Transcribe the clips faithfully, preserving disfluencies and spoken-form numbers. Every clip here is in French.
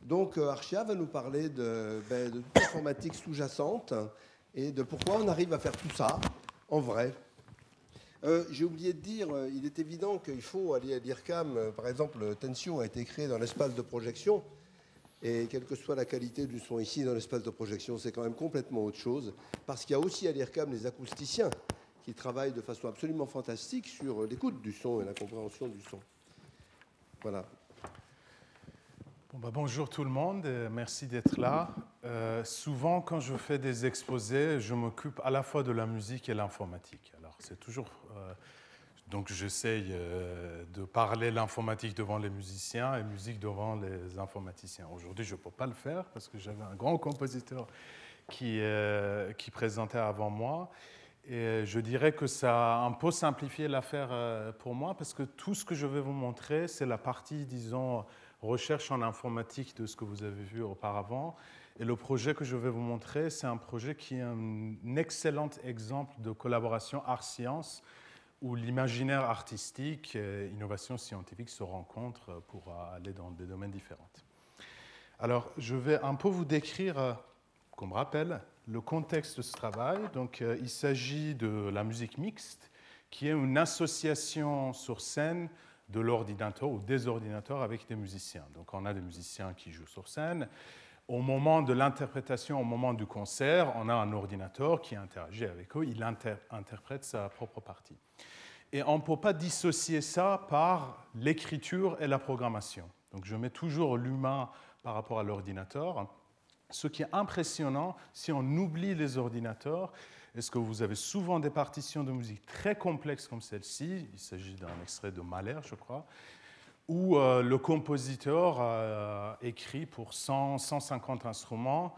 Donc euh, Archia va nous parler de, ben, de l'informatique sous-jacente et de pourquoi on arrive à faire tout ça en vrai. Euh, J'ai oublié de dire, euh, il est évident qu'il faut aller à l'I R C A M. Euh, par exemple, Tensio a été créé dans l'espace de projection. Et quelle que soit la qualité du son ici dans l'espace de projection, c'est quand même complètement autre chose. Parce qu'il y a aussi à l'I R C A M les acousticiens qui travaillent de façon absolument fantastique sur l'écoute du son et la compréhension du son. Voilà. Bon, bah, bonjour tout le monde, et merci d'être là. Euh, souvent, quand je fais des exposés, je m'occupe à la fois de la musique et l'informatique. Alors, c'est toujours... Euh, donc, j'essaye euh, de parler l'informatique devant les musiciens et musique devant les informaticiens. Aujourd'hui, je ne peux pas le faire parce que j'avais un grand compositeur qui, euh, qui présentait avant moi. Et je dirais que ça a un peu simplifié l'affaire pour moi parce que tout ce que je vais vous montrer, c'est la partie, disons, recherche en informatique de ce que vous avez vu auparavant. Et le projet que je vais vous montrer, c'est un projet qui est un excellent exemple de collaboration art-science où l'imaginaire artistique et l'innovation scientifique se rencontrent pour aller dans des domaines différents. Alors, je vais un peu vous décrire, comme rappel, le contexte de ce travail. Donc, euh, il s'agit de la musique mixte, qui est une association sur scène de l'ordinateur ou des ordinateurs avec des musiciens. Donc, on a des musiciens qui jouent sur scène. Au moment de l'interprétation, au moment du concert, on a un ordinateur qui interagit avec eux, il inter- interprète sa propre partie. Et on ne peut pas dissocier ça par l'écriture et la programmation. Donc, je mets toujours l'humain par rapport à l'ordinateur. Ce qui est impressionnant, si on oublie les ordinateurs, est-ce que vous avez souvent des partitions de musique très complexes comme celle-ci, il s'agit d'un extrait de Mahler, je crois, où euh, le compositeur a écrit pour cent, cent cinquante instruments,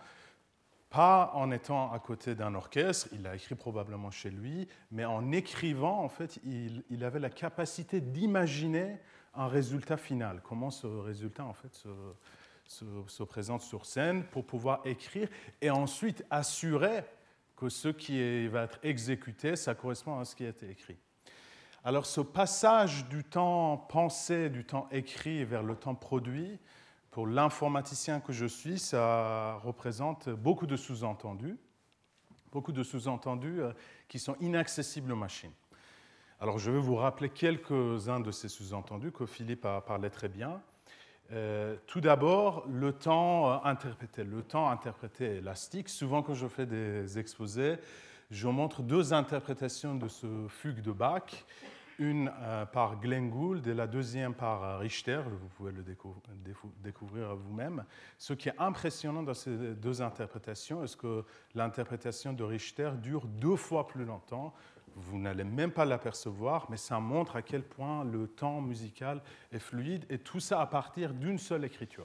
pas en étant à côté d'un orchestre, il l'a écrit probablement chez lui, mais en écrivant, en fait, il, il avait la capacité d'imaginer un résultat final, comment ce résultat, en fait, se... Se, se présente sur scène pour pouvoir écrire et ensuite assurer que ce qui est, va être exécuté, ça correspond à ce qui a été écrit. Alors ce passage du temps pensé, du temps écrit vers le temps produit, pour l'informaticien que je suis, ça représente beaucoup de sous-entendus, beaucoup de sous-entendus qui sont inaccessibles aux machines. Alors je vais vous rappeler quelques-uns de ces sous-entendus que Philippe a parlé très bien. Euh, tout d'abord, le temps euh, interprété. Le temps interprété élastique. Souvent, quand je fais des exposés, je montre deux interprétations de ce fugue de Bach, une euh, par Glenn Gould et la deuxième par Richter. Vous pouvez le décou- découvrir vous-même. Ce qui est impressionnant dans ces deux interprétations, est que l'interprétation de Richter dure deux fois plus longtemps. Vous n'allez même pas l'apercevoir, mais ça montre à quel point le temps musical est fluide, et tout ça à partir d'une seule écriture.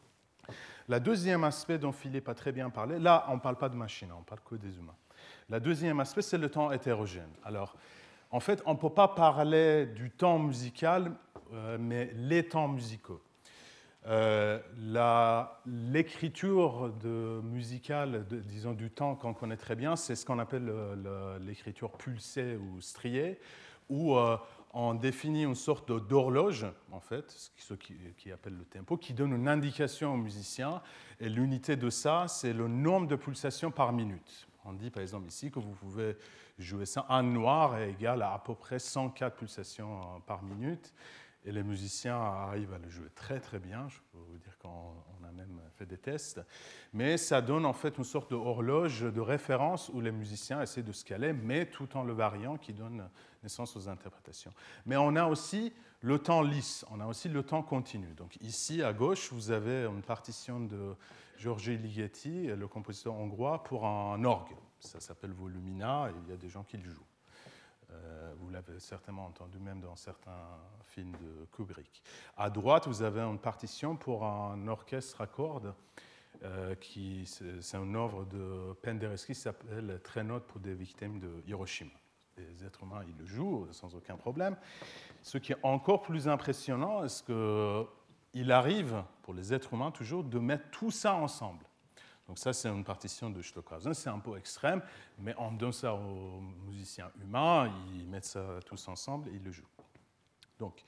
Le deuxième aspect dont Philippe a très bien parlé, là, on ne parle pas de machine, on parle que des humains. Le deuxième aspect, c'est le temps hétérogène. Alors, en fait, on ne peut pas parler du temps musical, euh, mais les temps musicaux. Euh, la, l'écriture de, musicale, de, disons du temps qu'on connaît très bien, c'est ce qu'on appelle le, le, l'écriture pulsée ou striée, où euh, on définit une sorte de, d'horloge, en fait, ce qui, qui appelle le tempo, qui donne une indication au musicien, et l'unité de ça, c'est le nombre de pulsations par minute. On dit par exemple ici que vous pouvez jouer ça, un noir est égal à à peu près cent quatre pulsations par minute. Et les musiciens arrivent à le jouer très très bien, je peux vous dire qu'on a même fait des tests. Mais ça donne en fait une sorte d'horloge de référence où les musiciens essaient de se caler, mais tout en le variant qui donne naissance aux interprétations. Mais on a aussi le temps lisse, on a aussi le temps continu. Donc ici à gauche, vous avez une partition de György Ligeti, le compositeur hongrois, pour un orgue. Ça s'appelle Volumina et il y a des gens qui le jouent. Euh, vous l'avez certainement entendu même dans certains films de Kubrick. À droite, vous avez une partition pour un orchestre à cordes, euh, qui, c'est, c'est une œuvre de Penderecki qui s'appelle Trénote pour des victimes de Hiroshima. Les êtres humains, ils le jouent sans aucun problème. Ce qui est encore plus impressionnant, c'est qu'il arrive, pour les êtres humains toujours, de mettre tout ça ensemble. Donc ça, c'est une partition de Stockhausen, c'est un peu extrême, mais on donne ça aux musiciens humains, ils mettent ça tous ensemble et ils le jouent. Donc,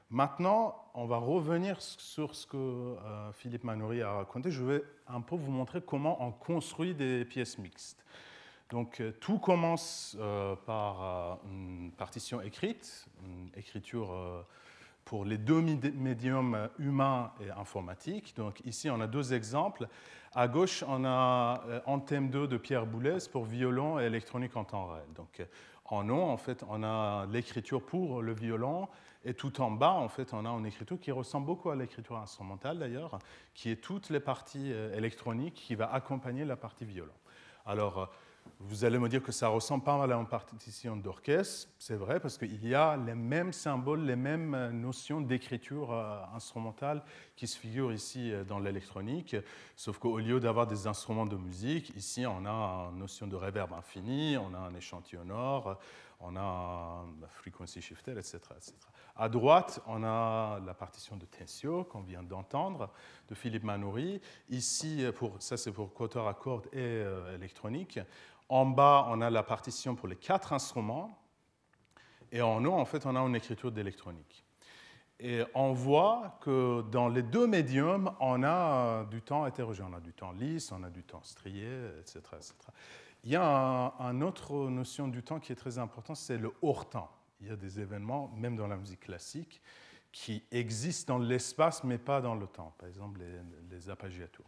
Maintenant, on va revenir sur ce que euh, Philippe Manoury a raconté. Je vais un peu vous montrer comment on construit des pièces mixtes. Donc, euh, tout commence euh, par euh, une partition écrite, une écriture euh, pour les deux médiums humains et informatiques. Donc, ici, on a deux exemples. À gauche, on a euh, Anthem deux de Pierre Boulez pour violon et électronique en temps réel. Donc, en haut, en fait, on a l'écriture pour le violon, et tout en bas, en fait, on a une écriture qui ressemble beaucoup à l'écriture instrumentale, d'ailleurs, qui est toutes les parties électroniques qui va accompagner la partie violon. Alors, vous allez me dire que ça ressemble pas mal à une partition d'orchestre. C'est vrai, parce qu'il y a les mêmes symboles, les mêmes notions d'écriture instrumentale qui se figurent ici dans l'électronique, sauf qu'au lieu d'avoir des instruments de musique, ici, on a une notion de reverb infini, on a un échantillonneur, on a un frequency shifter, et cetera, et cetera. À droite, on a la partition de Tensio qu'on vient d'entendre, de Philippe Manoury. Ici, pour, ça c'est pour quatuor à cordes et euh, électronique. En bas, on a la partition pour les quatre instruments. Et en haut, en fait, on a une écriture d'électronique. Et on voit que dans les deux médiums, on a du temps hétérogène. On a du temps lisse, on a du temps strié, et cetera, et cetera. Il y a un, un autre notion du temps qui est très important, c'est le hors-temps. Il y a des événements, même dans la musique classique, qui existent dans l'espace, mais pas dans le temps. Par exemple, les, les appoggiatures.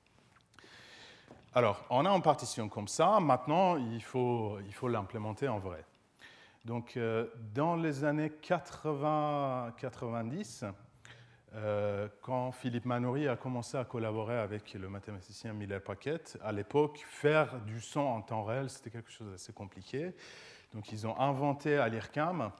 Alors, on a une partition comme ça. Maintenant, il faut, il faut l'implémenter en vrai. Donc, euh, dans les années quatre-vingts quatre-vingt-dix, euh, quand Philippe Manoury a commencé à collaborer avec le mathématicien Miller Paquette, à l'époque, faire du son en temps réel, c'était quelque chose d'assez compliqué. Donc, ils ont inventé à l'I R C A M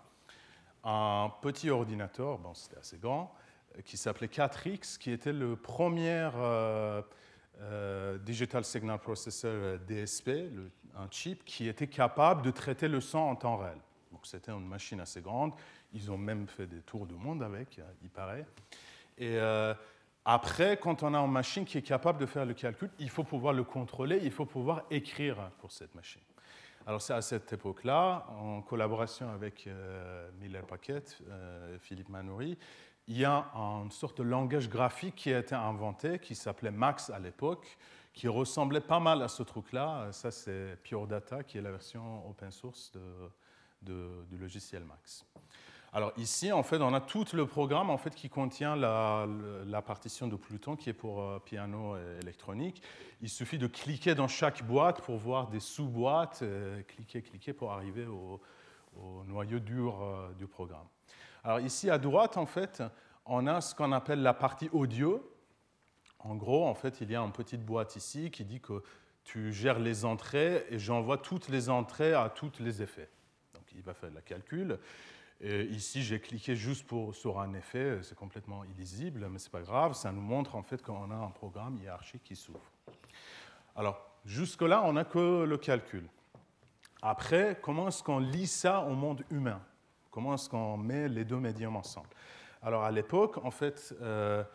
un petit ordinateur, bon, c'était assez grand, qui s'appelait quatre X, qui était le premier euh, euh, Digital Signal Processor D S P, le, un chip qui était capable de traiter le son en temps réel. Donc, c'était une machine assez grande. Ils ont même fait des tours du monde avec, il paraît. Et euh, après, quand on a une machine qui est capable de faire le calcul, il faut pouvoir le contrôler, il faut pouvoir écrire pour cette machine. Alors, c'est à cette époque-là, en collaboration avec euh, Miller Paquette, euh, Philippe Manoury, il y a une sorte de langage graphique qui a été inventé, qui s'appelait Max à l'époque, qui ressemblait pas mal à ce truc-là. Ça, c'est Pure Data, qui est la version open source de, de, du logiciel Max. Alors ici, en fait, on a tout le programme en fait, qui contient la, la partition de Pluton, qui est pour euh, piano et électronique. Il suffit de cliquer dans chaque boîte pour voir des sous-boîtes, euh, cliquer, cliquer pour arriver au, au noyau dur euh, du programme. Alors ici, à droite, en fait, on a ce qu'on appelle la partie audio. En gros, en fait, il y a une petite boîte ici qui dit que tu gères les entrées et j'envoie toutes les entrées à tous les effets. Donc il va faire le calcul. Et ici, j'ai cliqué juste pour, sur un effet, c'est complètement illisible, mais ce n'est pas grave, ça nous montre en fait qu'on a un programme hiérarchique qui s'ouvre. Alors, jusque-là, on n'a que le calcul. Après, comment est-ce qu'on lit ça au monde humain? Comment est-ce qu'on met les deux médiums ensemble? Alors, à l'époque, en fait, euh,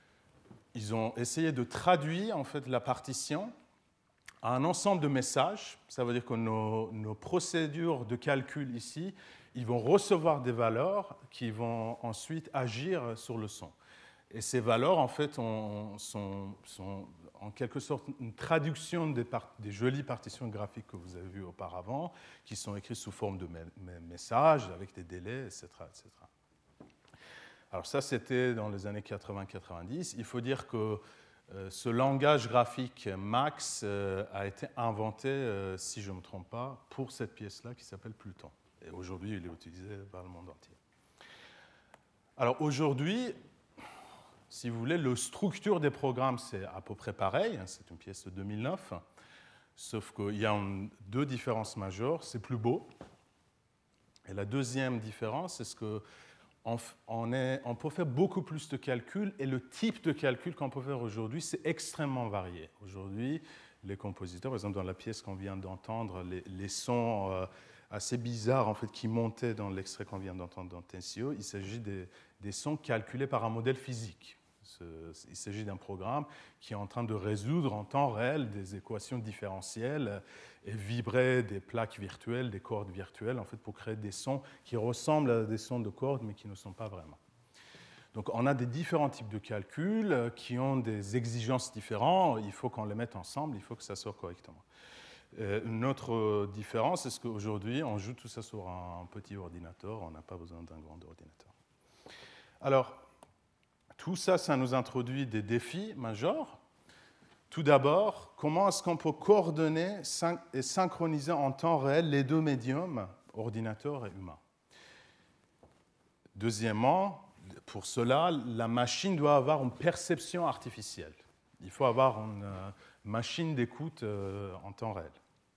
ils ont essayé de traduire en fait, la partition à un ensemble de messages. Ça veut dire que nos, nos procédures de calcul ici, ils vont recevoir des valeurs qui vont ensuite agir sur le son. Et ces valeurs, en fait, on, sont, sont en quelque sorte une traduction des, part, des jolies partitions graphiques que vous avez vues auparavant, qui sont écrites sous forme de me- messages, avec des délais, et cetera, et cetera. Alors ça, c'était dans les années quatre-vingts quatre-vingt-dix. Il faut dire que euh, ce langage graphique Max euh, a été inventé, euh, si je ne me trompe pas, pour cette pièce-là qui s'appelle Pluton. Et aujourd'hui, il est utilisé par le monde entier. Alors aujourd'hui, si vous voulez, la structure des programmes, c'est à peu près pareil. C'est une pièce de deux mille neuf, sauf qu'il y a une, deux différences majeures. C'est plus beau. Et la deuxième différence, c'est ce que on, on, est, on peut faire beaucoup plus de calculs, et le type de calcul qu'on peut faire aujourd'hui, c'est extrêmement varié. Aujourd'hui, les compositeurs, par exemple dans la pièce qu'on vient d'entendre, les, les sons euh, assez bizarres en fait, qui montaient dans l'extrait qu'on vient d'entendre dans Tensio, il s'agit des, des sons calculés par un modèle physique. Il s'agit d'un programme qui est en train de résoudre en temps réel des équations différentielles et vibrer des plaques virtuelles, des cordes virtuelles, en fait, pour créer des sons qui ressemblent à des sons de cordes, mais qui ne sont pas vraiment. Donc on a des différents types de calculs qui ont des exigences différentes. Il faut qu'on les mette ensemble, il faut que ça sorte correctement. Euh, une autre différence, c'est qu'aujourd'hui, on joue tout ça sur un petit ordinateur. On n'a pas besoin d'un grand ordinateur. Alors, tout ça, ça nous introduit des défis majeurs. Tout d'abord, comment est-ce qu'on peut coordonner et synchroniser en temps réel les deux médiums, ordinateur et humain? Deuxièmement, pour cela, la machine doit avoir une perception artificielle. Il faut avoir une euh, machine d'écoute euh, en temps réel.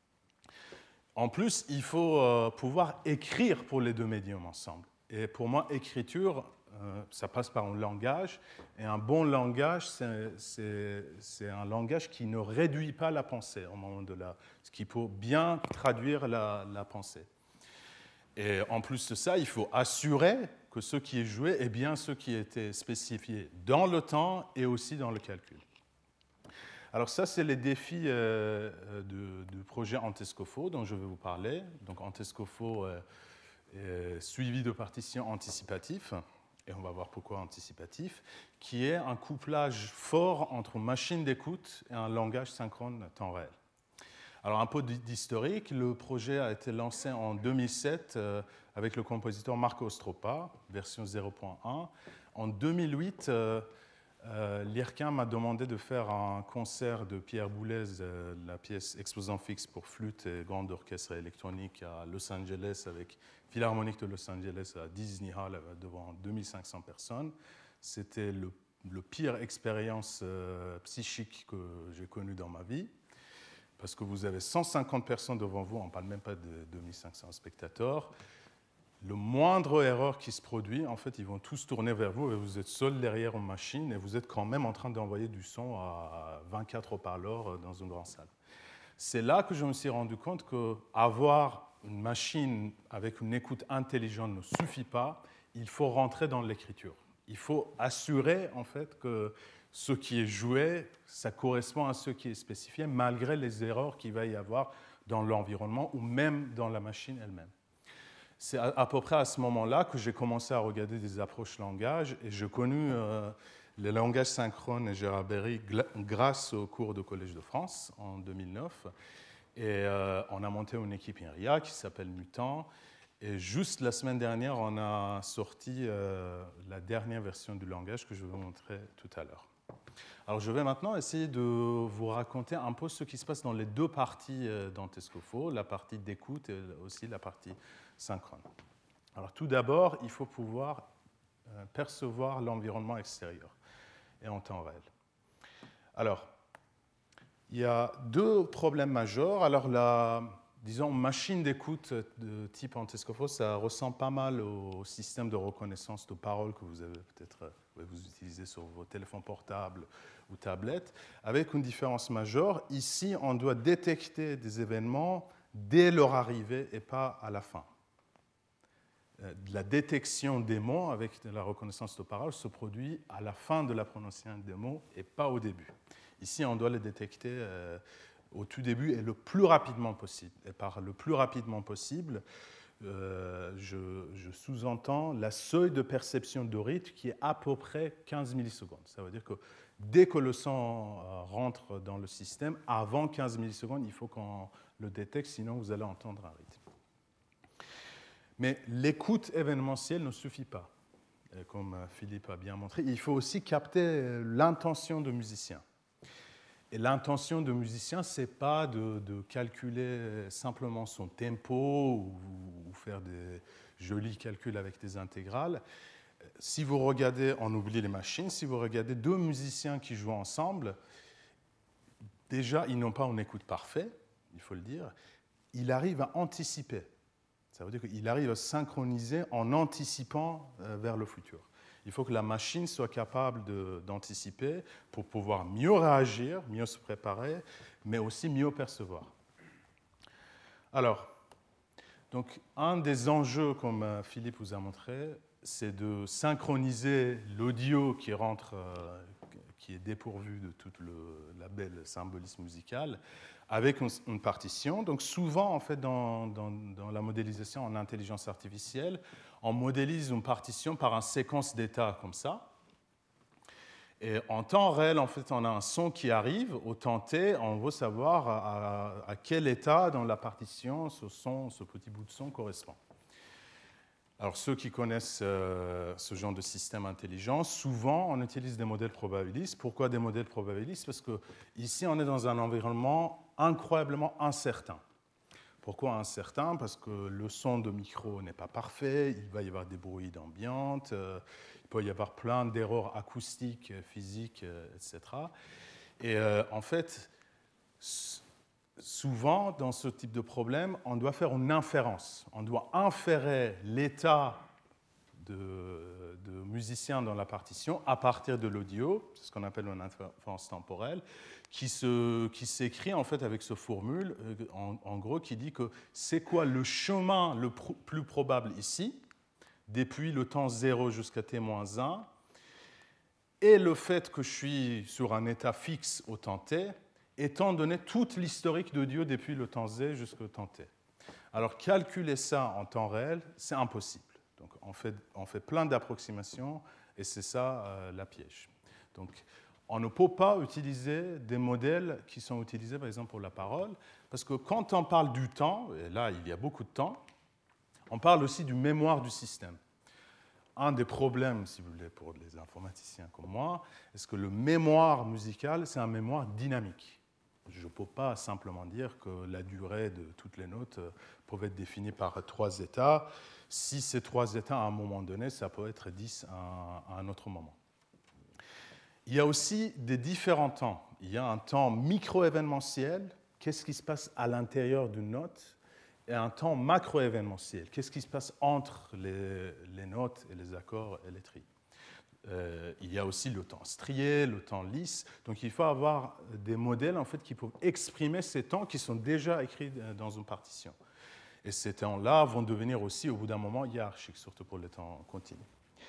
En plus, il faut euh, pouvoir écrire pour les deux médiums ensemble. Et pour moi, écriture, euh, ça passe par un langage. Et un bon langage, c'est, c'est, c'est un langage qui ne réduit pas la pensée au moment de la... ce qui peut bien traduire la, la pensée. Et en plus de ça, il faut assurer que ce qui est joué est bien ce qui a été spécifié dans le temps et aussi dans le calcul. Alors ça, c'est les défis euh, du, du projet Antescofo dont je vais vous parler. Donc Antescofo euh, est suivi de partitions anticipatifs, et on va voir pourquoi anticipatif, qui est un couplage fort entre une machine d'écoute et un langage synchrone temps réel. Alors un peu d'historique, le projet a été lancé en deux mille sept euh, avec le compositeur Marco Stroppa, version zéro point un. En deux mille huit, euh, euh, l'I R C A m'a demandé de faire un concert de Pierre Boulez, euh, la pièce Exposant fixe pour flûte et grande orchestre électronique à Los Angeles avec Philharmonique de Los Angeles à Disney Hall devant deux mille cinq cents personnes. C'était le, le pire expérience euh, psychique que j'ai connue dans ma vie. Parce que vous avez cent cinquante personnes devant vous, on ne parle même pas de deux mille cinq cents spectateurs. Le moindre erreur qui se produit, en fait, ils vont tous tourner vers vous et vous êtes seul derrière une machine et vous êtes quand même en train d'envoyer du son à vingt-quatre haut-parleurs dans une grande salle. C'est là que je me suis rendu compte qu'avoir une machine avec une écoute intelligente ne suffit pas. Il faut rentrer dans l'écriture. Il faut assurer, en fait, que ce qui est joué, ça correspond à ce qui est spécifié, malgré les erreurs qu'il va y avoir dans l'environnement ou même dans la machine elle-même. C'est à peu près à ce moment-là que j'ai commencé à regarder des approches langage et j'ai connu euh, le langage synchrone et Gérard Berry grâce au cours de Collège de France en deux mille neuf. Et euh, on a monté une équipe I N R I A qui s'appelle Mutant. Et juste la semaine dernière, on a sorti euh, la dernière version du langage que je vais vous montrer tout à l'heure. Alors, je vais maintenant essayer de vous raconter un peu ce qui se passe dans les deux parties d'Antescofo, la partie d'écoute et aussi la partie synchrone. Alors, tout d'abord, il faut pouvoir percevoir l'environnement extérieur et en temps réel. Alors, il y a deux problèmes majeurs. Alors, la disons, machine d'écoute de type Antescofo, ça ressemble pas mal au système de reconnaissance de parole que vous avez peut-être vous utilisez sur vos téléphones portables ou tablettes, avec une différence majeure. Ici, on doit détecter des événements dès leur arrivée et pas à la fin. La détection des mots avec la reconnaissance de parole se produit à la fin de la prononciation des mots et pas au début. Ici, on doit les détecter euh, au tout début et le plus rapidement possible. Et par le plus rapidement possible, euh, je, je sous-entends la seuil de perception de rythme qui est à peu près quinze millisecondes. Ça veut dire que dès que le son rentre dans le système, avant quinze millisecondes, il faut qu'on le détecte, sinon vous allez entendre un rythme. Mais l'écoute événementielle ne suffit pas, comme Philippe a bien montré. Il faut aussi capter l'intention du musicien. Et l'intention du musicien, ce n'est pas de, de calculer simplement son tempo ou, ou faire des jolis calculs avec des intégrales. Si vous regardez, on oublie les machines, si vous regardez deux musiciens qui jouent ensemble, déjà, ils n'ont pas une écoute parfaite, il faut le dire. Ils arrivent à anticiper. Ça veut dire qu'il arrive à synchroniser en anticipant vers le futur. Il faut que la machine soit capable de, d'anticiper pour pouvoir mieux réagir, mieux se préparer, mais aussi mieux percevoir. Alors, donc, un des enjeux, comme Philippe vous a montré, c'est de synchroniser l'audio qui rentre, euh, qui est dépourvu de toute le, la belle symbolisme musical, avec une, une partition. Donc souvent, en fait, dans, dans, dans la modélisation en intelligence artificielle, on modélise une partition par une séquence d'états comme ça. Et en temps réel, en fait, on a un son qui arrive. Au temps T, on veut savoir à, à, à quel état dans la partition ce, son, ce petit bout de son correspond. Alors, ceux qui connaissent euh, ce genre de système intelligent, souvent, on utilise des modèles probabilistes. Pourquoi des modèles probabilistes? Parce qu'ici, on est dans un environnement incroyablement incertain. Pourquoi incertain? Parce que le son de micro n'est pas parfait, il va y avoir des bruits d'ambiance, euh, il peut y avoir plein d'erreurs acoustiques, physiques, euh, et cetera. Et euh, en fait, souvent, dans ce type de problème, on doit faire une inférence. On doit inférer l'état de, de musicien dans la partition à partir de l'audio, c'est ce qu'on appelle une inférence temporelle, qui, se, qui s'écrit en fait avec ce formule, en, en gros, qui dit que c'est quoi le chemin le pr- plus probable ici, depuis le temps zéro jusqu'à t moins un, et le fait que je suis sur un état fixe au temps t, étant donné toute l'historique d'audio depuis le temps z jusqu'au temps t. Alors, calculer ça en temps réel, c'est impossible. Donc, on fait, on fait plein d'approximations, et c'est ça euh, la piège. Donc, on ne peut pas utiliser des modèles qui sont utilisés, par exemple, pour la parole, parce que quand on parle du temps, et là, il y a beaucoup de temps, on parle aussi du mémoire du système. Un des problèmes, si vous voulez, pour les informaticiens comme moi, est que le mémoire musical, c'est un mémoire dynamique. Je ne peux pas simplement dire que la durée de toutes les notes peut être définie par trois états. Si ces trois états, à un moment donné, ça peut être dix à un autre moment. Il y a aussi des différents temps. Il y a un temps micro-événementiel, qu'est-ce qui se passe à l'intérieur d'une note, et un temps macro-événementiel, qu'est-ce qui se passe entre les, les notes et les accords et les tris. Euh, il y a aussi le temps strié, le temps lisse. Donc il faut avoir des modèles en fait, qui peuvent exprimer ces temps qui sont déjà écrits dans une partition. Et ces temps-là vont devenir aussi, au bout d'un moment, hiérarchiques, surtout pour les temps continus.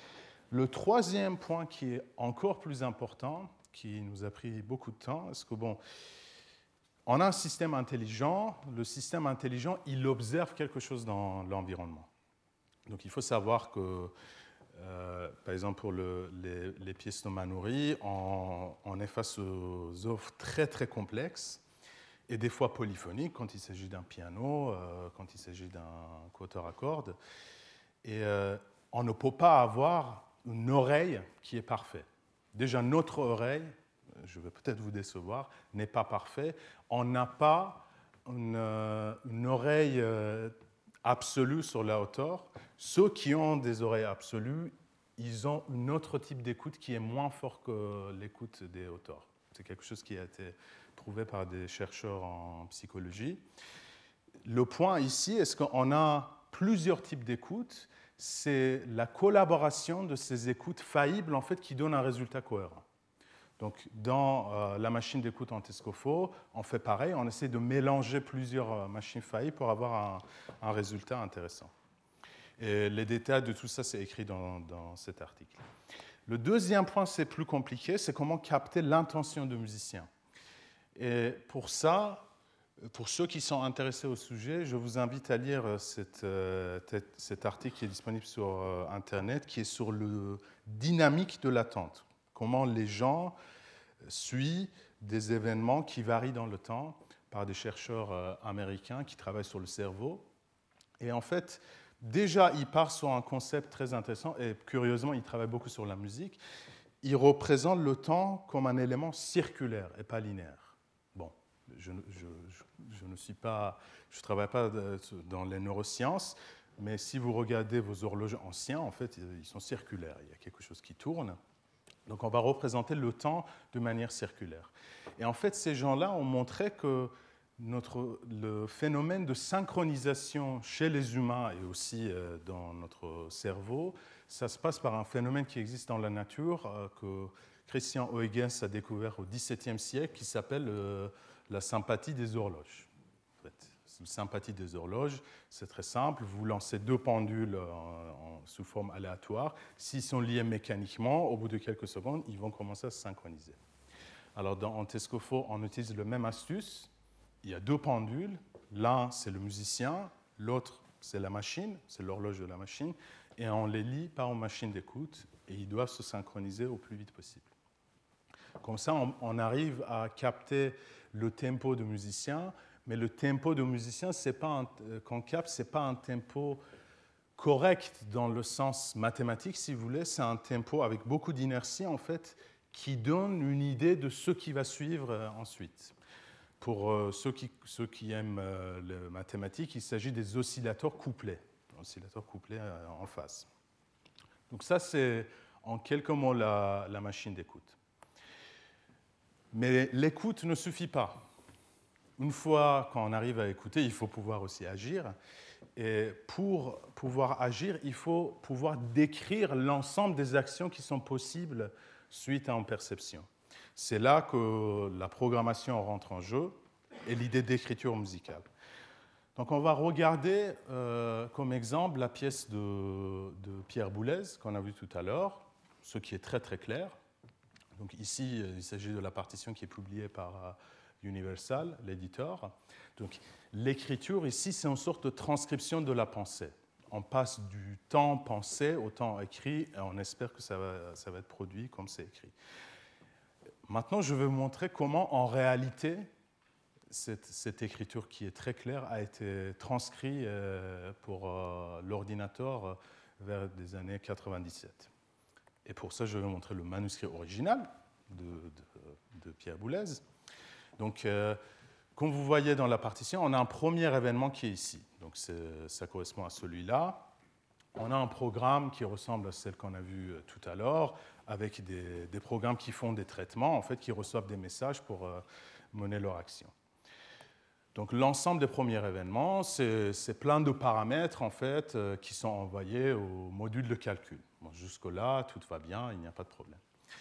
Le troisième point qui est encore plus important, qui nous a pris beaucoup de temps, est-ce que bon, on a un système intelligent. Le système intelligent, il observe quelque chose dans l'environnement. Donc il faut savoir que Euh, par exemple, pour le, les, les pièces de Manoury, on, on est face aux œuvres très très complexes et des fois polyphoniques quand il s'agit d'un piano, euh, quand il s'agit d'un quatuor à cordes. Et euh, on ne peut pas avoir une oreille qui est parfaite. Déjà, notre oreille, je vais peut-être vous décevoir, n'est pas parfaite. On n'a pas une, une oreille euh, absolue sur la hauteur. Ceux qui ont des oreilles absolues, ils ont un autre type d'écoute qui est moins fort que l'écoute des hauteurs. C'est quelque chose qui a été prouvé par des chercheurs en psychologie. Le point ici, est-ce qu'on a plusieurs types d'écoute? C'est la collaboration de ces écoutes faillibles en fait, qui donne un résultat cohérent. Donc, dans euh, la machine d'écoute en Tescofo, on fait pareil, on essaie de mélanger plusieurs euh, machines faillibles pour avoir un, un résultat intéressant. Et les détails de tout ça, c'est écrit dans, dans cet article. Le deuxième point, c'est plus compliqué, c'est comment capter l'intention du musicien. Et pour ça, pour ceux qui sont intéressés au sujet, je vous invite à lire cette, euh, cet article qui est disponible sur euh, Internet, qui est sur le dynamique de l'attente. Comment les gens suivent des événements qui varient dans le temps par des chercheurs euh, américains qui travaillent sur le cerveau. Et en fait, déjà, ils partent sur un concept très intéressant, et curieusement, ils travaillent beaucoup sur la musique. Ils représentent le temps comme un élément circulaire et pas linéaire. Bon, je, je, je, je ne suis pas, je travaille pas dans les neurosciences, mais si vous regardez vos horloges anciens, en fait, ils sont circulaires. Il y a quelque chose qui tourne. Donc, on va représenter le temps de manière circulaire. Et en fait, ces gens-là ont montré que notre, le phénomène de synchronisation chez les humains et aussi euh, dans notre cerveau, ça se passe par un phénomène qui existe dans la nature, euh, que Christian Huygens a découvert au dix-septième siècle, qui s'appelle euh, la sympathie des horloges. En fait, la sympathie des horloges, c'est très simple. Vous lancez deux pendules en, en, sous forme aléatoire. S'ils sont liés mécaniquement, au bout de quelques secondes, ils vont commencer à se synchroniser. Alors dans Antescopho, on utilise le même astuce. Il y a deux pendules. L'un, c'est le musicien. L'autre, c'est la machine, c'est l'horloge de la machine. Et on les lie par une machine d'écoute. Et ils doivent se synchroniser au plus vite possible. Comme ça, on, on arrive à capter le tempo du musicien. Mais le tempo du musicien, c'est pas un, qu'on capte, ce n'est pas un tempo correct dans le sens mathématique, si vous voulez. C'est un tempo avec beaucoup d'inertie, en fait, qui donne une idée de ce qui va suivre euh, ensuite. Pour euh, ceux, qui, ceux qui aiment euh, les mathématiques, il s'agit des oscillateurs couplés, oscillateurs couplés euh, en phase. Donc ça, c'est en quelques mots la, la machine d'écoute. Mais l'écoute ne suffit pas. Une fois qu'on arrive à écouter, il faut pouvoir aussi agir. Et pour pouvoir agir, il faut pouvoir décrire l'ensemble des actions qui sont possibles suite à une perception. C'est là que la programmation rentre en jeu et l'idée d'écriture musicale. Donc on va regarder euh, comme exemple la pièce de, de Pierre Boulez qu'on a vue tout à l'heure, ce qui est très très clair. Donc ici, il s'agit de la partition qui est publiée par Universal, l'éditeur. Donc l'écriture ici, c'est une sorte de transcription de la pensée. On passe du temps pensé au temps écrit et on espère que ça va, ça va être produit comme c'est écrit. Maintenant, je vais vous montrer comment, en réalité, cette, cette écriture qui est très claire a été transcrite euh, pour euh, l'ordinateur euh, vers les années quatre-vingt-dix-sept. Et pour ça, je vais vous montrer le manuscrit original de, de, de Pierre Boulez. Donc, euh, comme vous voyez dans la partition, on a un premier événement qui est ici. Donc, c'est, ça correspond à celui-là. On a un programme qui ressemble à celle qu'on a vue tout à l'heure, avec des, des programmes qui font des traitements, en fait, qui reçoivent des messages pour euh, mener leur action. Donc, l'ensemble des premiers événements, c'est, c'est plein de paramètres, en fait, euh, qui sont envoyés au module de calcul. Bon, jusque-là, tout va bien, il n'y a pas de problème.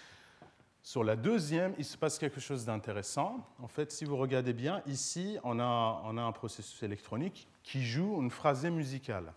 Sur la deuxième, il se passe quelque chose d'intéressant. En fait, si vous regardez bien, ici, on a, on a un processus électronique qui joue une phrasée musicale.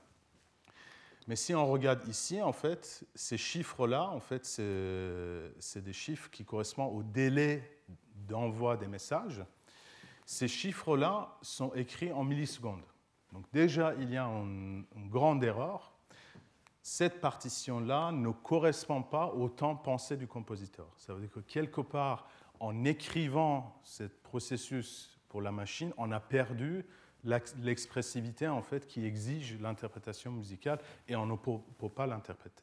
Mais si on regarde ici, en fait, ces chiffres-là, en fait, c'est, c'est des chiffres qui correspondent au délai d'envoi des messages. Ces chiffres-là sont écrits en millisecondes. Donc déjà, il y a une, une grande erreur. Cette partition-là ne correspond pas au temps pensé du compositeur. Ça veut dire que quelque part, en écrivant ce processus pour la machine, on a perdu l'expressivité en fait, qui exige l'interprétation musicale et on ne peut, peut pas l'interpréter.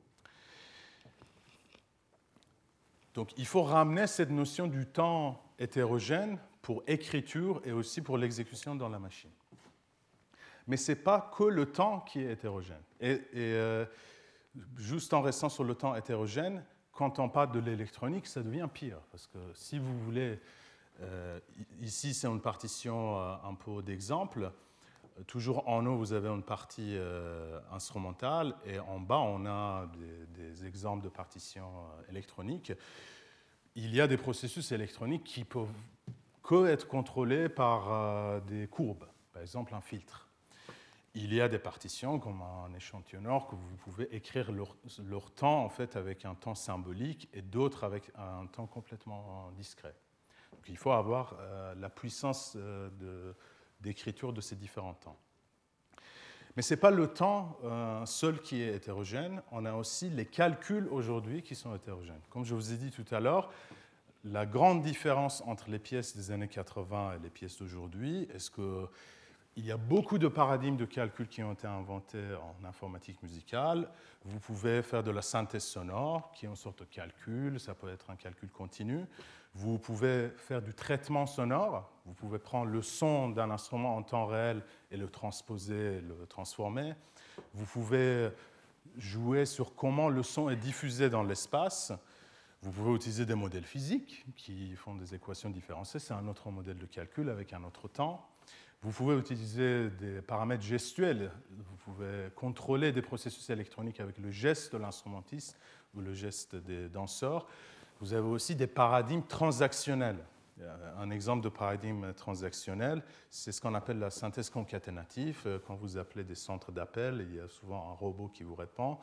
Donc il faut ramener cette notion du temps hétérogène pour écriture et aussi pour l'exécution dans la machine. Mais ce n'est pas que le temps qui est hétérogène. Et, et euh, juste en restant sur le temps hétérogène, quand on parle de l'électronique, ça devient pire. Parce que si vous voulez, euh, ici c'est une partition euh, un peu d'exemple. Toujours en haut, vous avez une partie euh, instrumentale et en bas, on a des, des exemples de partitions euh, électroniques. Il y a des processus électroniques qui peuvent que être contrôlés par euh, des courbes, par exemple un filtre. Il y a des partitions, comme un échantillonneur, que vous pouvez écrire leur, leur temps en fait, avec un temps symbolique et d'autres avec un temps complètement discret. Donc, il faut avoir euh, la puissance euh, de, d'écriture de ces différents temps. Mais ce n'est pas le temps euh, seul qui est hétérogène, on a aussi les calculs aujourd'hui qui sont hétérogènes. Comme je vous ai dit tout à l'heure, la grande différence entre les pièces des années quatre-vingts et les pièces d'aujourd'hui, est-ce que il y a beaucoup de paradigmes de calcul qui ont été inventés en informatique musicale. Vous pouvez faire de la synthèse sonore, qui est une sorte de calcul, ça peut être un calcul continu. Vous pouvez faire du traitement sonore, vous pouvez prendre le son d'un instrument en temps réel et le transposer, le transformer. Vous pouvez jouer sur comment le son est diffusé dans l'espace. Vous pouvez utiliser des modèles physiques qui font des équations différenciées, c'est un autre modèle de calcul avec un autre temps. Vous pouvez utiliser des paramètres gestuels. Vous pouvez contrôler des processus électroniques avec le geste de l'instrumentiste ou le geste des danseurs. Vous avez aussi des paradigmes transactionnels. Un exemple de paradigme transactionnel, c'est ce qu'on appelle la synthèse concaténative. Quand vous appelez des centres d'appel, il y a souvent un robot qui vous répond.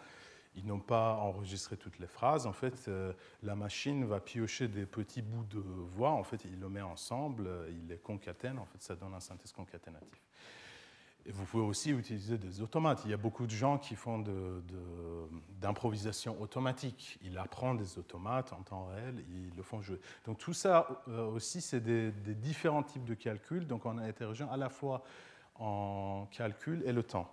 Ils n'ont pas enregistré toutes les phrases. En fait, euh, la machine va piocher des petits bouts de voix. En fait, il les met ensemble, il les concatène. En fait, ça donne un synthèse concaténatif. Et vous pouvez aussi utiliser des automates. Il y a beaucoup de gens qui font de, de, d'improvisation automatique. Ils apprennent des automates en temps réel, ils le font jouer. Donc tout ça euh, aussi, c'est des, des différents types de calculs. Donc on a hétérogène à la fois en calcul et le temps.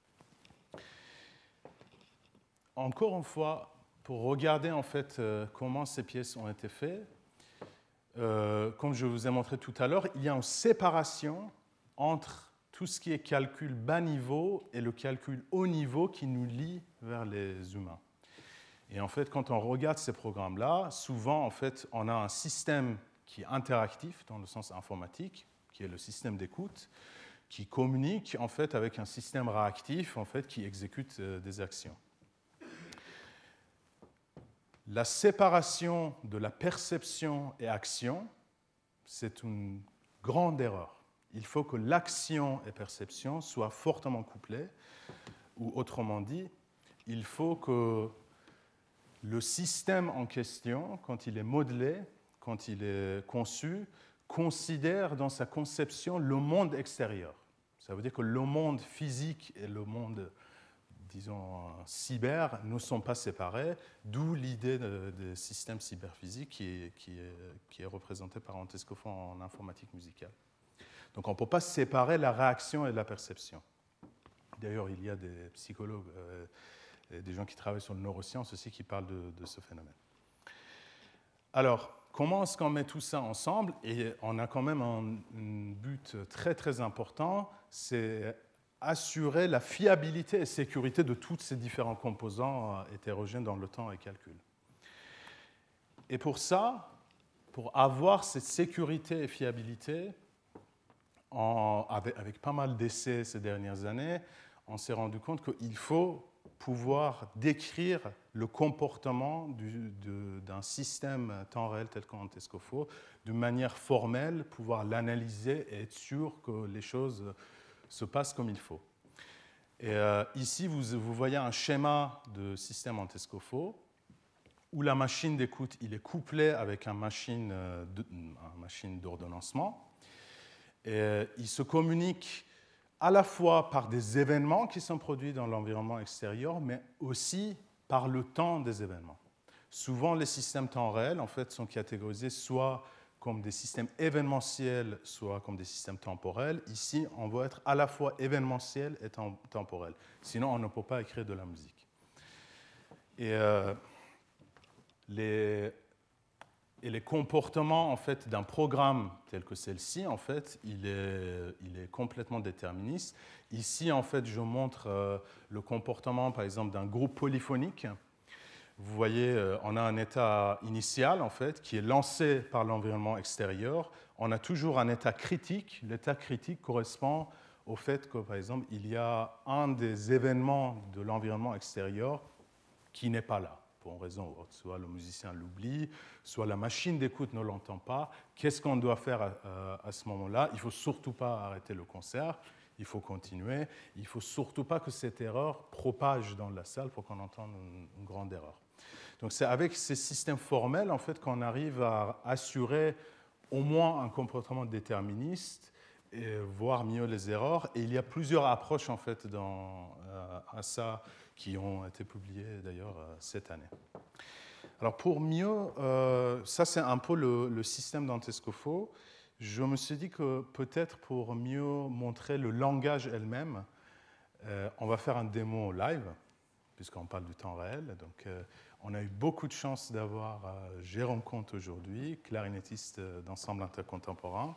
Encore une fois, pour regarder en fait euh, comment ces pièces ont été faites, euh, comme je vous ai montré tout à l'heure, il y a une séparation entre tout ce qui est calcul bas niveau et le calcul haut niveau qui nous lie vers les humains. Et en fait, quand on regarde ces programmes-là, souvent, en fait, on a un système qui est interactif dans le sens informatique, qui est le système d'écoute, qui communique en fait avec un système réactif en fait, qui exécute euh, des actions. La séparation de la perception et action, c'est une grande erreur. Il faut que l'action et perception soient fortement couplées, ou autrement dit, il faut que le système en question, quand il est modelé, quand il est conçu, considère dans sa conception le monde extérieur. Ça veut dire que le monde physique et le monde, disons, cyber ne sont pas séparés, d'où l'idée des systèmes cyberphysiques qui est, qui est, qui est représentée par Antescofo en informatique musicale. Donc on ne peut pas séparer la réaction et la perception. D'ailleurs, il y a des psychologues, euh, et des gens qui travaillent sur le neurosciences aussi qui parlent de, de ce phénomène. Alors, comment est-ce qu'on met tout ça ensemble? Et on a quand même un, un but très très important, c'est assurer la fiabilité et sécurité de tous ces différents composants hétérogènes dans le temps et calcul. Et pour ça, pour avoir cette sécurité et fiabilité, En, avec, avec pas mal d'essais ces dernières années, on s'est rendu compte qu'il faut pouvoir décrire le comportement du, de, d'un système temps réel tel qu'Antescofo d'une manière formelle, pouvoir l'analyser et être sûr que les choses se passent comme il faut. Et euh, ici, vous, vous voyez un schéma de système Antescofo où la machine d'écoute il est couplée avec une machine, de, une machine d'ordonnancement. Et il se communique à la fois par des événements qui sont produits dans l'environnement extérieur, mais aussi par le temps des événements. Souvent, les systèmes temps réel en fait, sont catégorisés soit comme des systèmes événementiels, soit comme des systèmes temporels. Ici, on veut être à la fois événementiel et tem- temporel. Sinon, on ne peut pas écrire de la musique. Et euh, les... Et les comportements en fait, d'un programme tel que celle-ci, en fait, il est, il est complètement déterministe. Ici, en fait, je montre euh, le comportement, par exemple, d'un groupe polyphonique. Vous voyez, euh, on a un état initial, en fait, qui est lancé par l'environnement extérieur. On a toujours un état critique. L'état critique correspond au fait que, par exemple, il y a un des événements de l'environnement extérieur qui n'est pas là, pour une raison ou autre. Soit le musicien l'oublie, soit la machine d'écoute ne l'entend pas. Qu'est-ce qu'on doit faire à, à ce moment-là? Il ne faut surtout pas arrêter le concert, il faut continuer. Il ne faut surtout pas que cette erreur propage dans la salle pour qu'on entende une, une grande erreur. Donc c'est avec ces systèmes formels en fait, qu'on arrive à assurer au moins un comportement déterministe et voir mieux les erreurs. Et il y a plusieurs approches en fait, dans, euh, à ça qui ont été publiées d'ailleurs euh, cette année. Alors pour mieux, euh, ça c'est un peu le, le système d'Antescofo. Je me suis dit que peut-être pour mieux montrer le langage elle-même, euh, on va faire un démo live, puisqu'on parle du temps réel. Donc euh, on a eu beaucoup de chance d'avoir euh, Jérôme Comte aujourd'hui, clarinettiste d'Ensemble intercontemporain.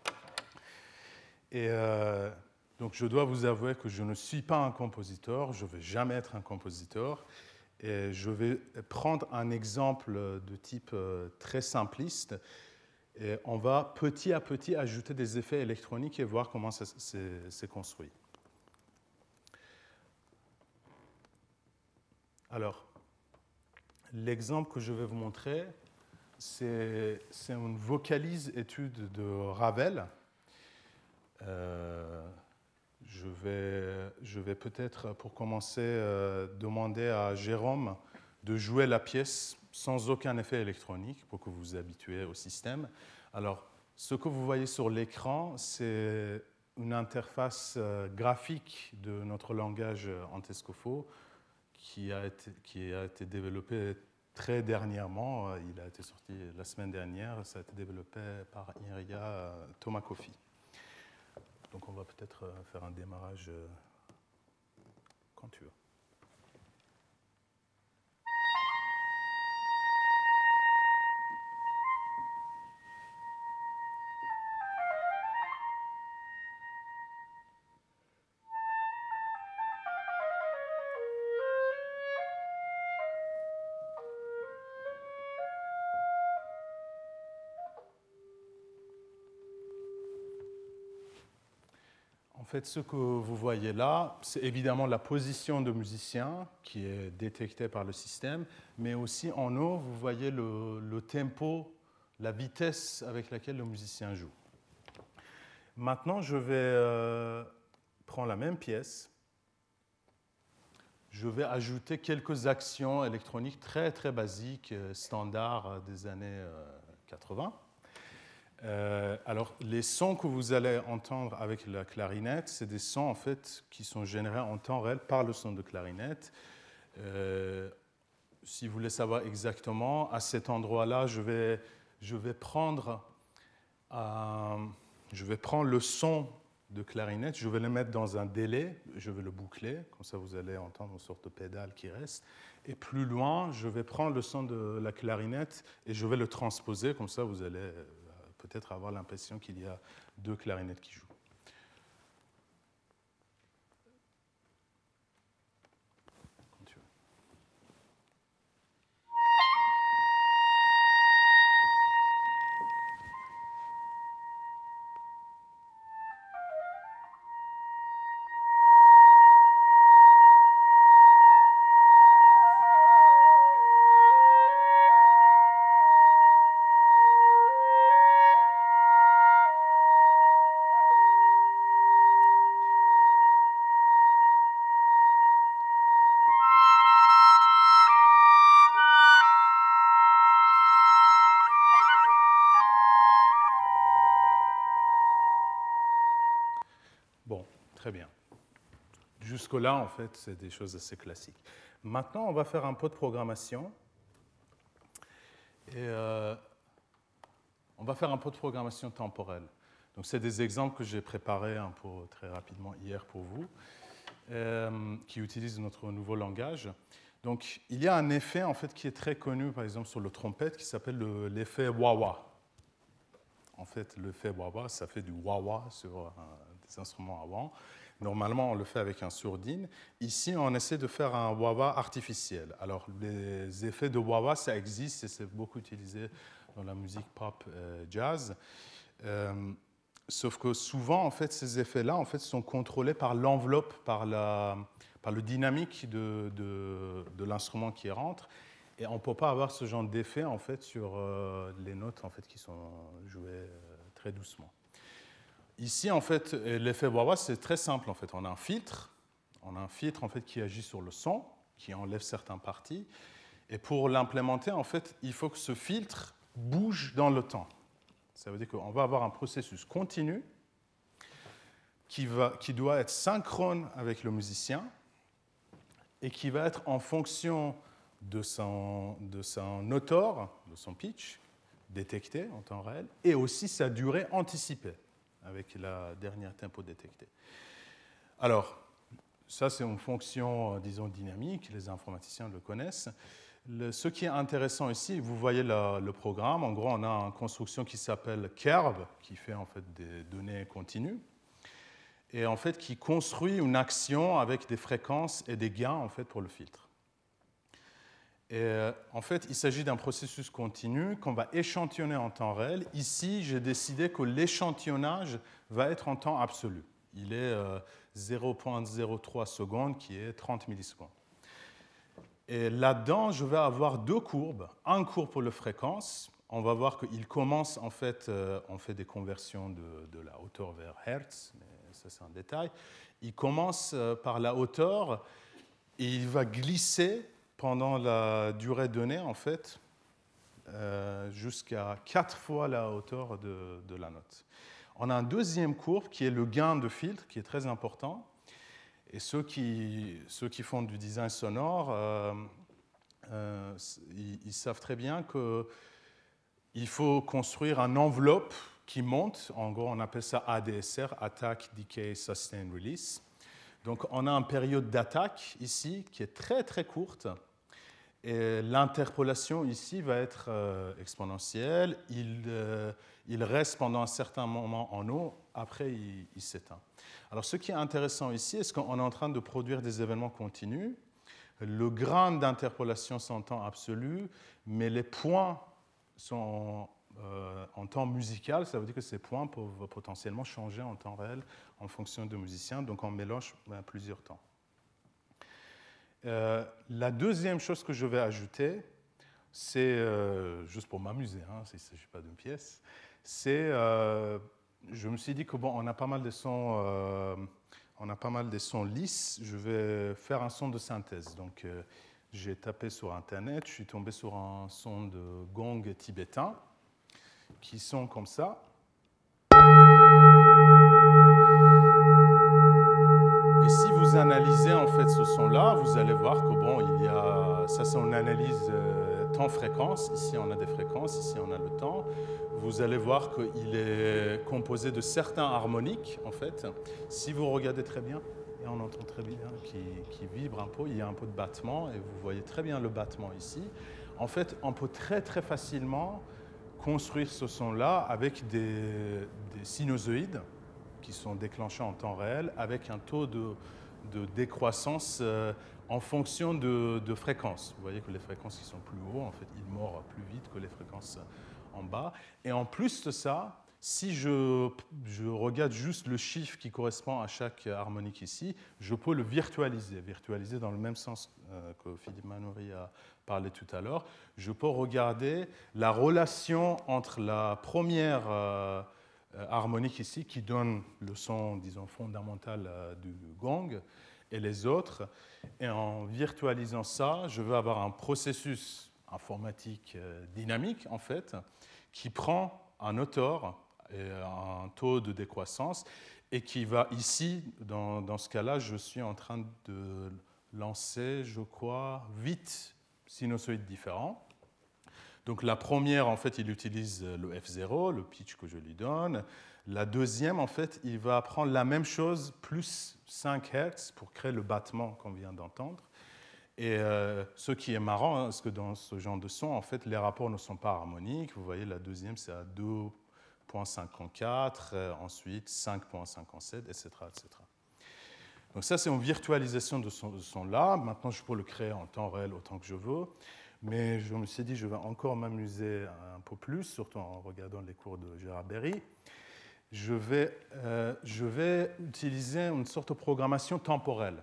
Et euh, donc je dois vous avouer que je ne suis pas un compositeur, je ne vais jamais être un compositeur. Et je vais prendre un exemple de type euh, très simpliste. Et on va petit à petit ajouter des effets électroniques et voir comment ça s'est construit. Alors, l'exemple que je vais vous montrer, c'est une vocalise étude de Ravel. Euh, je vais, je vais peut-être, pour commencer, euh, demander à Jérôme de jouer la pièce sans aucun effet électronique pour que vous vous habituez au système. Alors, ce que vous voyez sur l'écran, c'est une interface euh, graphique de notre langage Antescofo qui a été, qui a été développé très dernièrement. Il a été sorti la semaine dernière. Ça a été développé par Iria Tomakofi. Donc, on va peut-être faire un démarrage quand tu veux. En fait, ce que vous voyez là, c'est évidemment la position de musicien qui est détectée par le système, mais aussi en haut, vous voyez le, le tempo, la vitesse avec laquelle le musicien joue. Maintenant, je vais euh, prendre la même pièce. Je vais ajouter quelques actions électroniques très, très basiques, standards des années quatre-vingts. Euh, alors, les sons que vous allez entendre avec la clarinette, c'est des sons en fait qui sont générés en temps réel par le son de clarinette. Euh, si vous voulez savoir exactement, à cet endroit-là, je vais, je vais prendre, euh, je vais prendre le son de clarinette, je vais le mettre dans un délai, je vais le boucler, comme ça vous allez entendre une sorte de pédale qui reste. Et plus loin, je vais prendre le son de la clarinette et je vais le transposer, comme ça vous allez peut-être avoir l'impression qu'il y a deux clarinettes qui jouent. Quand tu veux. Bon, très bien. Jusque-là, en fait, c'est des choses assez classiques. Maintenant, on va faire un peu de programmation. Et euh, on va faire un peu de programmation temporelle. Donc, c'est des exemples que j'ai préparés un peu très rapidement hier pour vous, euh, qui utilisent notre nouveau langage. Donc, il y a un effet, en fait, qui est très connu, par exemple, sur le trompette, qui s'appelle le, l'effet wah-wah. En fait, l'effet wah-wah, ça fait du wah-wah sur euh, des instruments avant. Normalement, on le fait avec un sourdine. Ici, on essaie de faire un wah-wah artificiel. Alors, les effets de wah-wah, ça existe et c'est beaucoup utilisé dans la musique pop euh, jazz. Euh, sauf que souvent, en fait, ces effets-là, en fait, sont contrôlés par l'enveloppe, par, la, par le dynamique de, de, de l'instrument qui rentre. Et on ne peut pas avoir ce genre d'effet, en fait, sur euh, les notes, en fait, qui sont jouées euh, très doucement. Ici, en fait, l'effet wah-wah, c'est très simple. En fait, on a un filtre, on a un filtre en fait qui agit sur le son, qui enlève certaines parties. Et pour l'implémenter, en fait, il faut que ce filtre bouge dans le temps. Ça veut dire qu'on va avoir un processus continu qui va, qui doit être synchrone avec le musicien et qui va être en fonction de son, de son autor, de son pitch détecté en temps réel, et aussi sa durée anticipée, avec la dernière tempo détectée. Alors, ça c'est une fonction, disons, dynamique, les informaticiens le connaissent. Le, ce qui est intéressant ici, vous voyez la, le programme, en gros on a une construction qui s'appelle Curve, qui fait en fait des données continues, et en fait qui construit une action avec des fréquences et des gains en fait pour le filtre. Et en fait, il s'agit d'un processus continu qu'on va échantillonner en temps réel. Ici, j'ai décidé que l'échantillonnage va être en temps absolu. Il est zéro virgule zéro trois secondes, qui est trente millisecondes. Et là-dedans, je vais avoir deux courbes. Un courbe pour la fréquence. On va voir qu'il commence, en fait, on fait des conversions de, de la hauteur vers Hertz, mais ça c'est un détail. Il commence par la hauteur et il va glisser pendant la durée donnée, en fait, euh, jusqu'à quatre fois la hauteur de, de la note. On a un deuxième courbe qui est le gain de filtre, qui est très important. Et ceux qui, ceux qui font du design sonore, euh, euh, ils, ils savent très bien qu'il faut construire une enveloppe qui monte. En gros, on appelle ça A D S R, Attack, Decay, Sustain, Release. Donc, on a une période d'attaque ici qui est très, très courte. Et l'interpolation ici va être euh, exponentielle. Il, euh, il reste pendant un certain moment en haut, après il, il s'éteint. Alors ce qui est intéressant ici, est-ce qu'on est en train de produire des événements continus. Le grain d'interpolation sont en temps absolu, mais les points sont euh, en temps musical. Ça veut dire que ces points peuvent potentiellement changer en temps réel en fonction du musicien. Donc on mélange ben, plusieurs temps. Euh, la deuxième chose que je vais ajouter, c'est, euh, juste pour m'amuser, hein, il ne s'agit pas d'une pièce, c'est, euh, je me suis dit que bon, on a pas mal de sons, euh, on a pas mal de sons lisses, je vais faire un son de synthèse. Donc, euh, j'ai tapé sur Internet, je suis tombé sur un son de gong tibétain, qui sont comme ça. Et si vous analysez en fait ce son-là, vous allez voir que bon, il y a, ça c'est une analyse euh, temps-fréquence. Ici on a des fréquences, ici on a le temps. Vous allez voir qu'il est composé de certains harmoniques en fait. Si vous regardez très bien, et on entend très bien qu'il qui vibre un peu, il y a un peu de battement et vous voyez très bien le battement ici. En fait, on peut très très facilement construire ce son-là avec des, des sinusoïdes qui sont déclenchés en temps réel avec un taux de, de décroissance euh, en fonction de, de fréquences. Vous voyez que les fréquences qui sont plus hautes, en fait, ils mordent plus vite que les fréquences en bas. Et en plus de ça, si je, je regarde juste le chiffre qui correspond à chaque harmonique ici, je peux le virtualiser, virtualiser dans le même sens euh, que Philippe Manoury a parlé tout à l'heure. Je peux regarder la relation entre la première euh, harmonique ici qui donne le son, disons, fondamental euh, du gong et les autres. Et en virtualisant ça, je veux avoir un processus informatique euh, dynamique, en fait, qui prend un hauteur et un taux de décroissance et qui va ici, dans, dans ce cas-là, je suis en train de lancer, je crois, huit sinusoïdes différents. Donc la première, en fait, il utilise le F zéro, le pitch que je lui donne. La deuxième, en fait, il va prendre la même chose, plus cinq hertz, pour créer le battement qu'on vient d'entendre. Et euh, ce qui est marrant, c'est que dans ce genre de son, en fait, les rapports ne sont pas harmoniques. Vous voyez, la deuxième, c'est à deux virgule cinquante-quatre, euh, ensuite cinq virgule cinquante-sept, et cetera, et cetera. Donc ça, c'est une virtualisation de ce son-là. Maintenant, je peux le créer en temps réel autant que je veux. Mais je me suis dit, je vais encore m'amuser un peu plus, surtout en regardant les cours de Gérard Berry. Je vais, euh, je vais utiliser une sorte de programmation temporelle.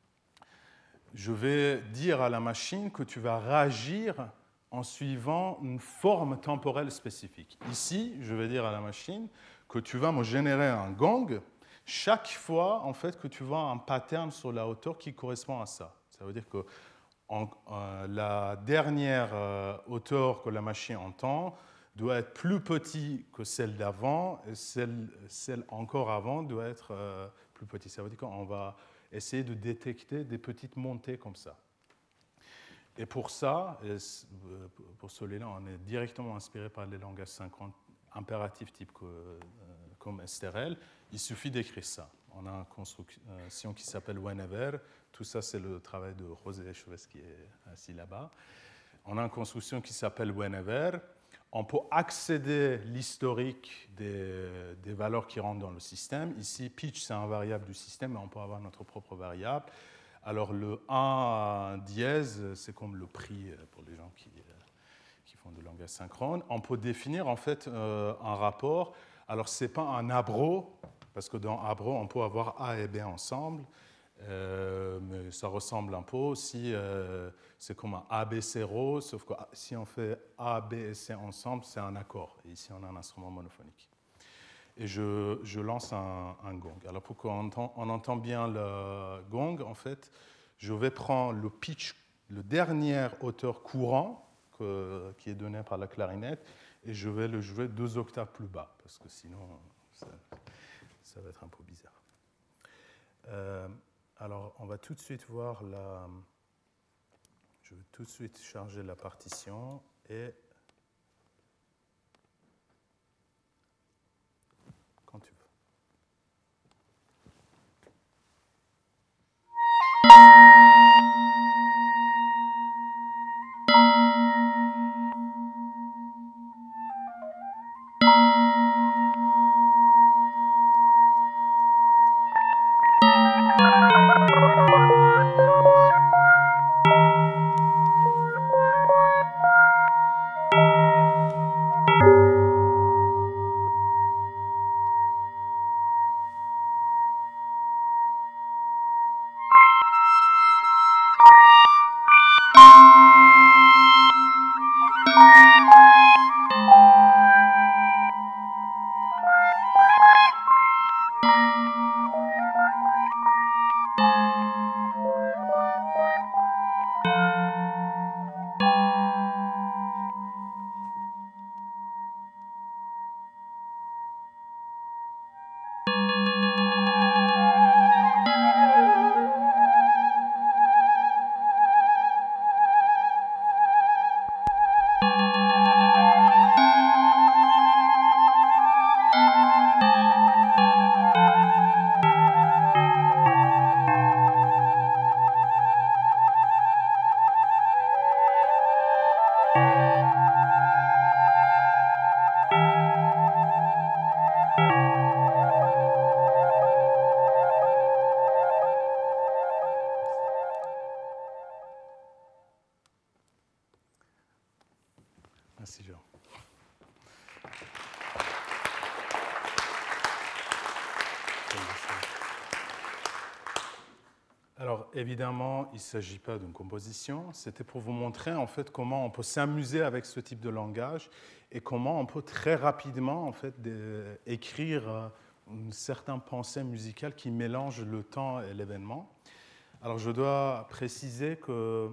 Je vais dire à la machine que tu vas réagir en suivant une forme temporelle spécifique. Ici, je vais dire à la machine que tu vas me générer un gong chaque fois en fait, que tu vois un pattern sur la hauteur qui correspond à ça. Ça veut dire que En, euh, la dernière euh, hauteur que la machine entend doit être plus petite que celle d'avant, et celle, celle encore avant doit être euh, plus petite. Ça veut dire qu'on va essayer de détecter des petites montées comme ça. Et pour ça, et pour celui-là, on est directement inspiré par les langages synchrones impératifs type que, euh, comme S T R L. Il suffit d'écrire ça. On a une construction qui s'appelle Whenever. Tout ça, c'est le travail de José Echeves qui est assis là-bas. On a une construction qui s'appelle Whenever. On peut accéder à l'historique des, des valeurs qui rentrent dans le système. Ici, pitch, c'est un variable du système, mais on peut avoir notre propre variable. Alors, le un dièse, c'est comme le prix pour les gens qui, qui font du langage synchrone. On peut définir, en fait, euh, un rapport. Alors, ce n'est pas un abro, parce que dans abro, on peut avoir A et B ensemble. Euh, mais ça ressemble un peu aussi, euh, c'est comme un A B C rho, sauf que si on fait A, B et C ensemble, c'est un accord. Et ici, on a un instrument monophonique. et je, je lance un, un gong. Alors pour qu'on entend, on entend bien le gong, en fait, je vais prendre le pitch, le dernier hauteur courant que, qui est donné par la clarinette, et je vais le jouer deux octaves plus bas, parce que sinon, ça, ça va être un peu bizarre. Euh, alors, on va tout de suite voir la... Je vais tout de suite charger la partition et... Quand tu veux. Merci, Jean. Alors, évidemment, il ne s'agit pas d'une composition. C'était pour vous montrer, en fait, comment on peut s'amuser avec ce type de langage et comment on peut très rapidement, en fait, de, écrire une certaine pensée musicale qui mélange le temps et l'événement. Alors, je dois préciser que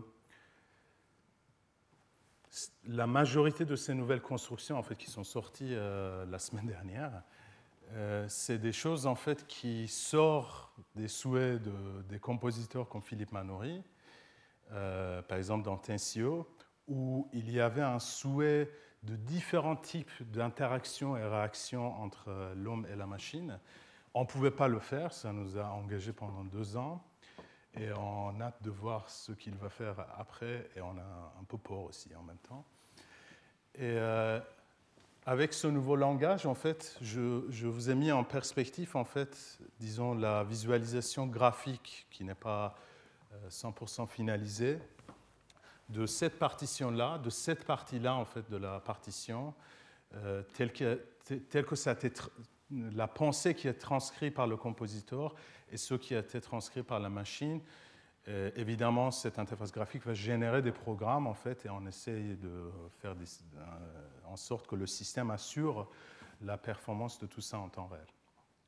la majorité de ces nouvelles constructions, en fait, qui sont sorties euh, la semaine dernière, euh, c'est des choses, en fait, qui sortent des souhaits de, des compositeurs comme Philippe Manoury, euh, par exemple dans Tensio, où il y avait un souhait de différents types d'interactions et réactions entre l'homme et la machine. On ne pouvait pas le faire, ça nous a engagés pendant deux ans. Et on a hâte de voir ce qu'il va faire après, et on a un peu peur aussi en même temps. Et euh, avec ce nouveau langage, en fait, je, je vous ai mis en perspective, en fait, disons, la visualisation graphique qui n'est pas cent pour cent finalisée de cette partition-là, de cette partie-là, en fait, de la partition, euh, telle que, telle que ça a été tra- la pensée qui est transcrite par le compositeur et ce qui a été transcrit par la machine. Euh, évidemment, cette interface graphique va générer des programmes, en fait, et on essaye de faire des, euh, en sorte que le système assure la performance de tout ça en temps réel.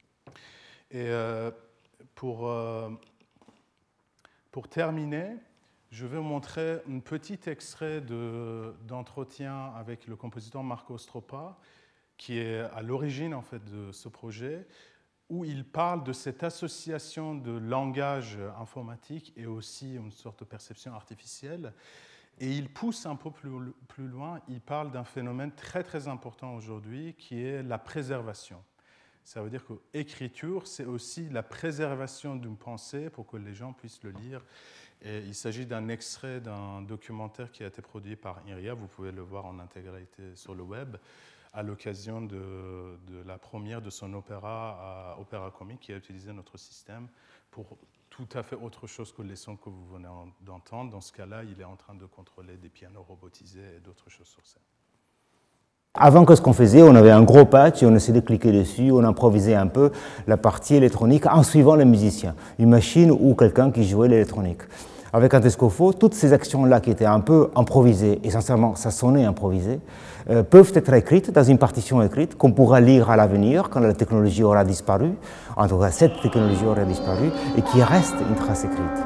Et euh, pour, euh, pour terminer, je vais vous montrer un petit extrait de, d'entretien avec le compositeur Marco Stroppa, qui est à l'origine, en fait, de ce projet, où il parle de cette association de langage informatique et aussi une sorte de perception artificielle. Et il pousse un peu plus, plus loin, il parle d'un phénomène très très important aujourd'hui qui est la préservation. Ça veut dire que l'écriture, c'est aussi la préservation d'une pensée pour que les gens puissent le lire. Et il s'agit d'un extrait d'un documentaire qui a été produit par INRIA, vous pouvez le voir en intégralité sur le web, à l'occasion de, de la première de son opéra à Opéra Comique, qui a utilisé notre système pour tout à fait autre chose que les sons que vous venez d'entendre. Dans ce cas-là, il est en train de contrôler des pianos robotisés et d'autres choses sur scène. Avant, que ce qu'on faisait, on avait un gros patch et on essayait de cliquer dessus, on improvisait un peu la partie électronique en suivant le musicien, une machine ou quelqu'un qui jouait l'électronique. Avec un Tescofo, toutes ces actions-là qui étaient un peu improvisées, essentiellement ça sonnait improvisé, euh, peuvent être écrites dans une partition écrite qu'on pourra lire à l'avenir quand la technologie aura disparu, en tout cas cette technologie aura disparu, et qui reste une trace écrite.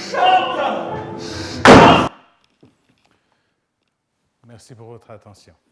Merci pour votre attention.